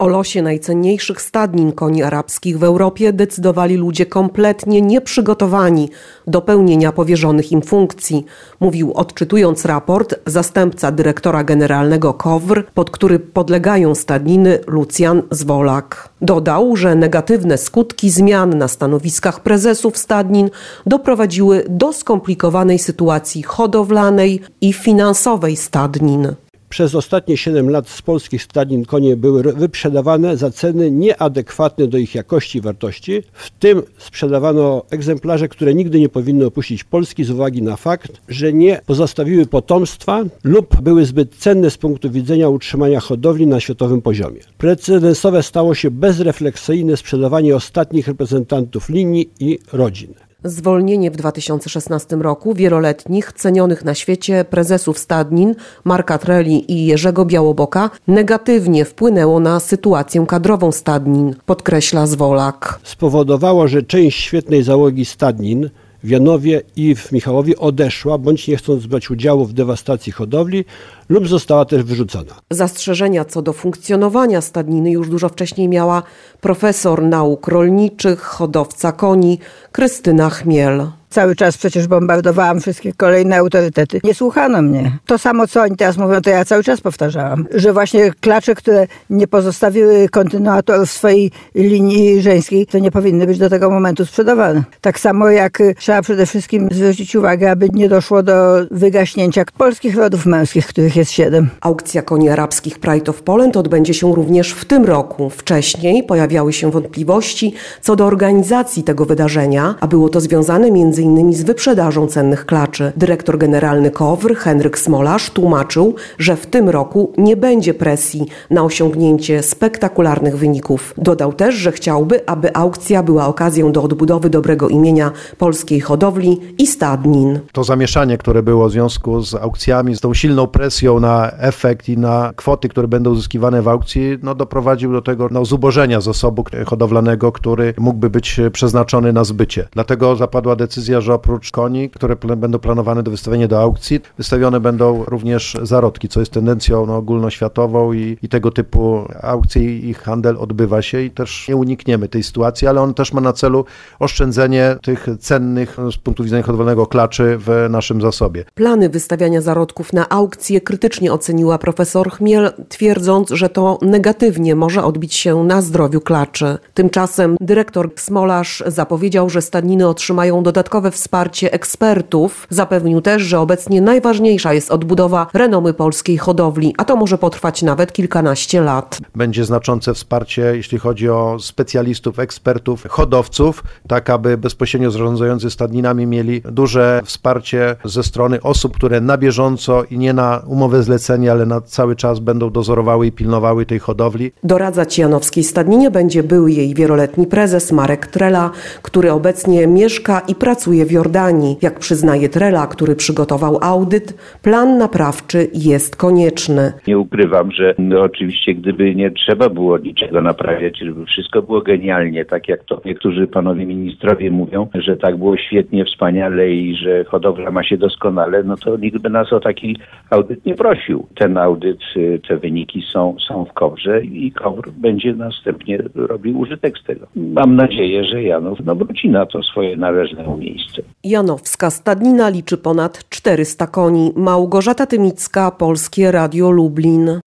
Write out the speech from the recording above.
O losie najcenniejszych stadnin koni arabskich w Europie decydowali ludzie kompletnie nieprzygotowani do pełnienia powierzonych im funkcji, mówił, odczytując raport, zastępca dyrektora generalnego KOWR, pod który podlegają stadniny, Lucjan Zwolak. Dodał, że negatywne skutki zmian na stanowiskach prezesów stadnin doprowadziły do skomplikowanej sytuacji hodowlanej i finansowej stadnin. Przez ostatnie 7 lat z polskich stadnin konie były wyprzedawane za ceny nieadekwatne do ich jakości i wartości. W tym sprzedawano egzemplarze, które nigdy nie powinny opuścić Polski z uwagi na fakt, że nie pozostawiły potomstwa lub były zbyt cenne z punktu widzenia utrzymania hodowli na światowym poziomie. Precedensowe stało się bezrefleksyjne sprzedawanie ostatnich reprezentantów linii i rodzin. Zwolnienie w 2016 roku wieloletnich, cenionych na świecie prezesów stadnin Marka Treli i Jerzego Białoboka negatywnie wpłynęło na sytuację kadrową stadnin, podkreśla Zwolak. Spowodowało, że część świetnej załogi stadnin w Janowie i w Michałowie odeszła, bądź nie chcąc brać udziału w dewastacji hodowli, lub została też wyrzucona. Zastrzeżenia co do funkcjonowania stadniny już dużo wcześniej miała profesor nauk rolniczych, hodowca koni Krystyna Chmiel. Cały czas przecież bombardowałam wszystkie kolejne autorytety. Nie słuchano mnie. To samo, co oni teraz mówią, to ja cały czas powtarzałam. Że właśnie klacze, które nie pozostawiły kontynuatorów swojej linii żeńskiej, to nie powinny być do tego momentu sprzedawane. Tak samo jak trzeba przede wszystkim zwrócić uwagę, aby nie doszło do wygaśnięcia polskich rodów męskich, których jest 7. Aukcja koni arabskich Pride of Poland odbędzie się również w tym roku. Wcześniej pojawiały się wątpliwości co do organizacji tego wydarzenia, a było to związane m.in. z wyprzedażą cennych klaczy. Dyrektor generalny KOWR Henryk Smolarz tłumaczył, że w tym roku nie będzie presji na osiągnięcie spektakularnych wyników. Dodał też, że chciałby, aby aukcja była okazją do odbudowy dobrego imienia polskiej hodowli i stadnin. To zamieszanie, które było w związku z aukcjami, z tą silną presją na efekt i na kwoty, które będą uzyskiwane w aukcji, doprowadził do tego zubożenia zasobu hodowlanego, który mógłby być przeznaczony na zbycie. Dlatego zapadła decyzja, że oprócz koni, które będą planowane do wystawienia do aukcji, wystawione będą również zarodki, co jest tendencją ogólnoświatową i tego typu aukcje i handel odbywa się i też nie unikniemy tej sytuacji, ale on też ma na celu oszczędzenie tych cennych z punktu widzenia hodowlanego klaczy w naszym zasobie. Plany wystawiania zarodków na aukcję krytycznie oceniła profesor Chmiel, twierdząc, że to negatywnie może odbić się na zdrowiu klaczy. Tymczasem dyrektor Smolarz zapowiedział, że stadniny otrzymają dodatkowe wsparcie ekspertów. Zapewnił też, że obecnie najważniejsza jest odbudowa renomy polskiej hodowli, a to może potrwać nawet kilkanaście lat. Będzie znaczące wsparcie, jeśli chodzi o specjalistów, ekspertów, hodowców, tak aby bezpośrednio zarządzający stadninami mieli duże wsparcie ze strony osób, które na bieżąco i nie na umowę zlecenia, ale na cały czas będą dozorowały i pilnowały tej hodowli. Doradzać janowskiej stadninie będzie były jej wieloletni prezes Marek Trela, który obecnie mieszka i pracuje w Jordanii. Jak przyznaje Trela, który przygotował audyt, plan naprawczy jest konieczny. Nie ukrywam, że oczywiście gdyby nie trzeba było niczego naprawiać, żeby wszystko było genialnie, tak jak to niektórzy panowie ministrowie mówią, że tak było świetnie, wspaniale i że hodowla ma się doskonale, to nikt by nas o taki audyt nie prosił. Ten audyt, te wyniki są w KOWR-ze i KOWR będzie następnie robił użytek z tego. Mam nadzieję, że Janów wróci na to swoje należne miejsce. Janowska stadnina liczy ponad 400 koni. Małgorzata Tymicka, Polskie Radio Lublin.